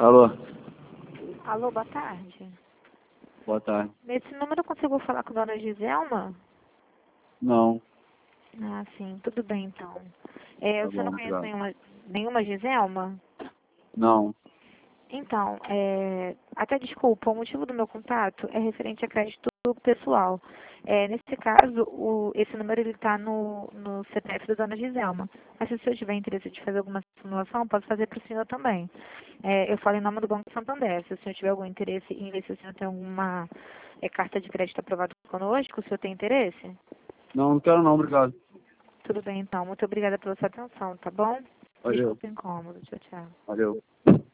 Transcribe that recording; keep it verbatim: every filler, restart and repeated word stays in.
Alô, Alô, boa tarde. boa tarde. Nesse número eu consigo falar com a dona Giselma? Não, Ah, sim, tudo bem então. É, tá você não bom, conhece obrigado. nenhuma, nenhuma Giselma? Não, Então, é, até desculpa, o motivo do meu contato é referente a crédito pessoal. É, nesse caso, o, esse número ele está no, no C P F da dona Giselma. Mas se o senhor tiver interesse de fazer alguma simulação, posso fazer para o senhor também. É, eu falo em nome do Banco Santander. Se o senhor tiver algum interesse em ver se o senhor tem alguma é, carta de crédito aprovada conosco, o senhor tem interesse? não, não quero não, obrigado. Tudo bem, então. Muito obrigada pela sua atenção, tá bom? Valeu, Desculpa o incômodo. Tchau, tchau. valeu.